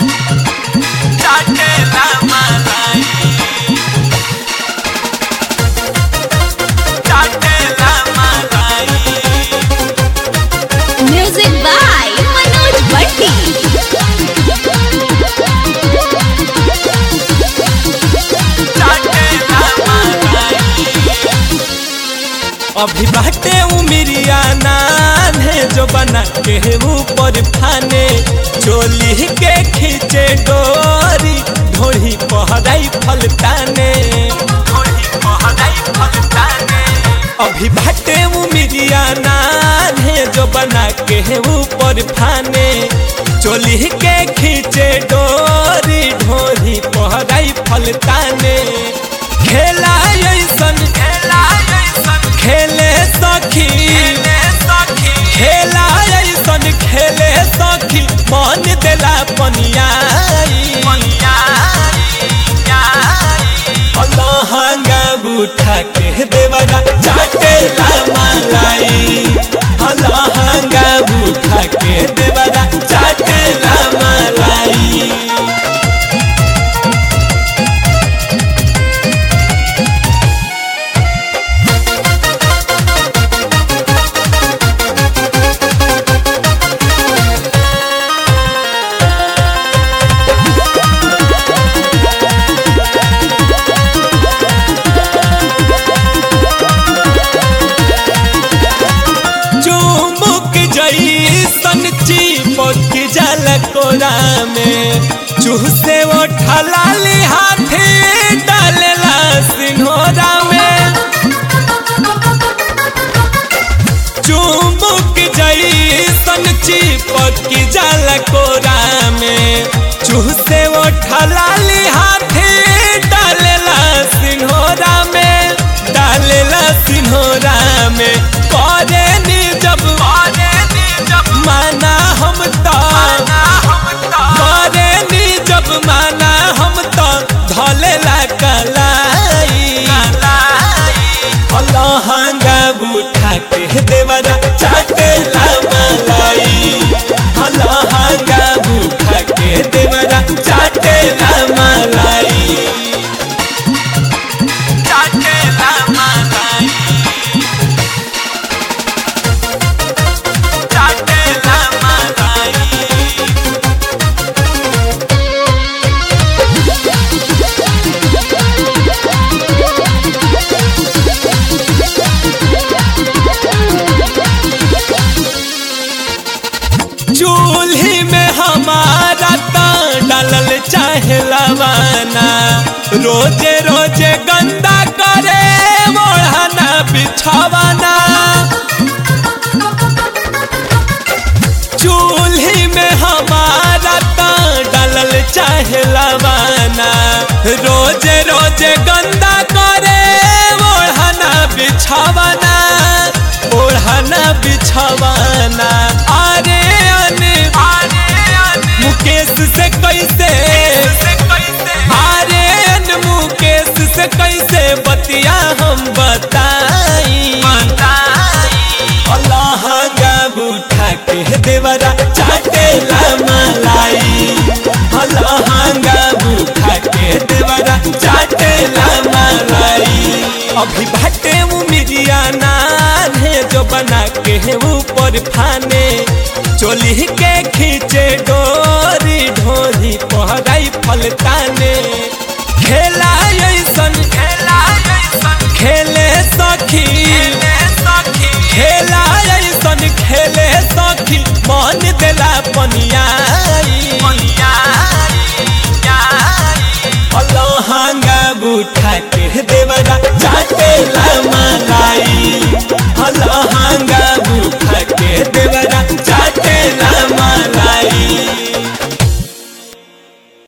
चाटेला मलाई चाटेला मलाई। Music by Manoj Bhatti. अभी बाटे उमिरिया नान है जो बना के ऊपर फाने चोली के खींचे डोरी ढोही पहराई फलताने ढोही पहराई फलताने। अभी बाटे उमिरिया नान है जो बना के ऊपर फाने चोली के खींचे डोरी ढोही पहराई फलताने। खेला ऐसन खेले सखी खेला ऐसन खेले सखी मन देला पनियाई लहंगा उठा के देवरा चाटेला मलाई लहंगा उठा के देवरा चाटेला मलाई। चिपक जल कोरा में चूसे वो ठलाली हाथी डालेला सिन्होरा में चुमुक जैसन चिपक जल कोरा में चूसे वो ठलाली हाथी डालेला सिन्होरा में डालेला सिन्होरा में। करे नी जब माना हम तो करे नी जब माना हम तो धलेला कलाई लहंगा उठा के देवरा चाटेला मलाई लहंगा उठा के देवरा चाटेला मलाई चाटेला मलाई चाटेला मलाई। चूल्ही में हमारा तो डालल चाहे लवाना रोजे रोजे गंदा करे ओढ़ना बिछावाना। चूल्ही में हमारा तो डालल चाहे लवाना रोजे रोजे गंदा करे ओढ़ना बिछावाना ओढ़ना बिछावाना। अरे मुकेश से कैसे अरे मुकेश से कैसे बतिया हम बताई लहंगा उठा के देवरा चाटेला मलाई लहंगा उठा के देवरा चाटेला मलाई। अभी बाटे उमिरिया नान है जो बना के ऊपर फाने चोली के खींचे डोरी ढोरी पहराई फलताने।